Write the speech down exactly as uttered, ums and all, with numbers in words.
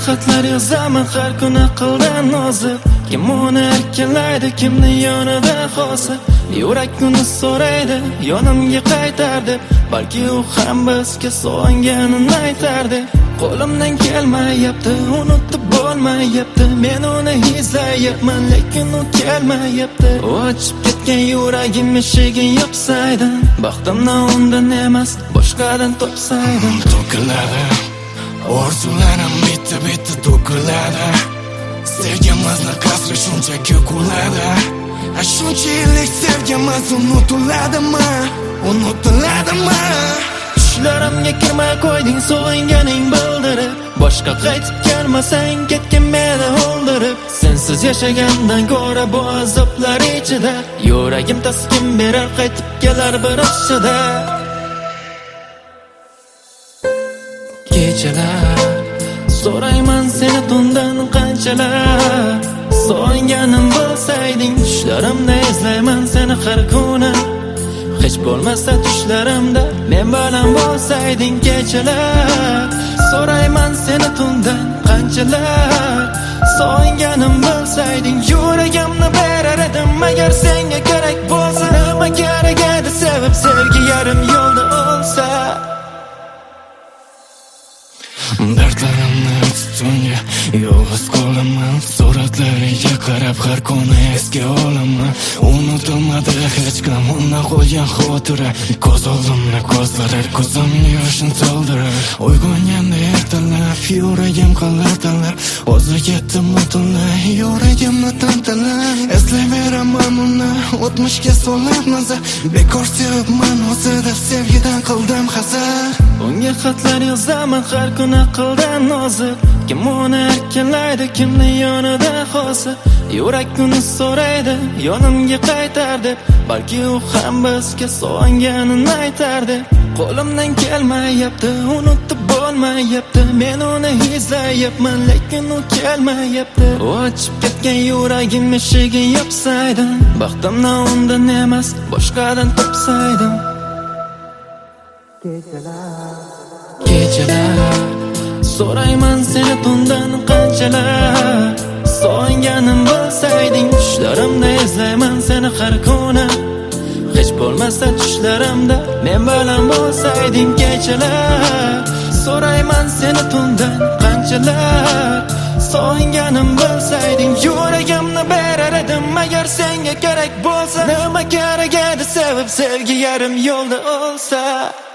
xatlar yozaman har kuni qildan nozib. Kim uni erkalaydi, kimni yonida hozir. Yurak uni so'raydi, yonimga qaytardi. Balki u ham bizga so'nganini aytardi. Qo'limdan kelmayapti, unutib bo'lmayapti. Men uni izlayapman, lekin u kelmayapti. Ochib ketgan yuragim eshigin yopsaydim, baxtimni undan emas, boshqadan topsaydim. To'kiladi, orzularim bitta-bitta to'kiladi. Sevgimizni qasri shunchaki quladi. Shuncha yillik sevgimiz unutiladimi? Unutiladimi? Tushlarimga kirmay qo'yding so'yinganing bildirib. Boshqa qaytib kelmasang ketgan meni o'ldirib. Sensiz yashagandan ko'ra bu azoblar ichida yuragim taskin berar, qaytib kelar bir oshida. Kechalar so'rayman seni tundan qanchalar. So'nganim bo'lsayding, tushlarimda izlayman seni har kuni. Hech bo'lmasa tushlarimda men bilan bo'lsayding kechalar. So'rayman seni tundan qanchalar. So'nganim bo'lsayding, yuragimni berar edim agar senga kerak bo'lsa. Nima kerak edi sevib sevgi yarim yo'lda olsa. Dardlarimni tutunga yolg'iz qolaman. Suratlariga qarab har kuni esga olaman. Unutilmadi hech kim undan qo'ygan xotira. Ko'z oldimda ko'zlarar, ko'zimga yoshim to'ldirar. Uyg'onganda ertalab yuragim qalatilar. O'zi ketdim butunlay yuragimni tantalar. Eslayveraman uni o'tmishga solib nazar. Bekor sevibman o'zida sevgidan qildim hazar. Unga xatlar yozaman har kuni qildan nozib. Kim uni erkalaydi, kimni yonida hozir. Yurak uni so'raydi, yonimga qaytardi. Balki u ham bizga so'nganini aytardi. Qo'limdan kelmayapti, unutib bo'lmayapti. Men uni izlayapman, lekin u kelmayapti. Ochib ketgan yuragim eshigin yopsaydim, baxtimni undan emas, boshqadan topsaydim. Kechalar Kechalar so'rayman seni tundan qanchalar. So'nganim bo'lsayding, tushlarimda izlayman seni har kuni. Hech bo'lmasa tushlarimda men bilan bo'lsayding kechalar. So'rayman seni tundan qanchalar. So'nganim bo'lsayding, yuragimni berar edim agar senga kerak bo'lsa. Nima kerak edi sevib sevgi yarim yo'lda olsa.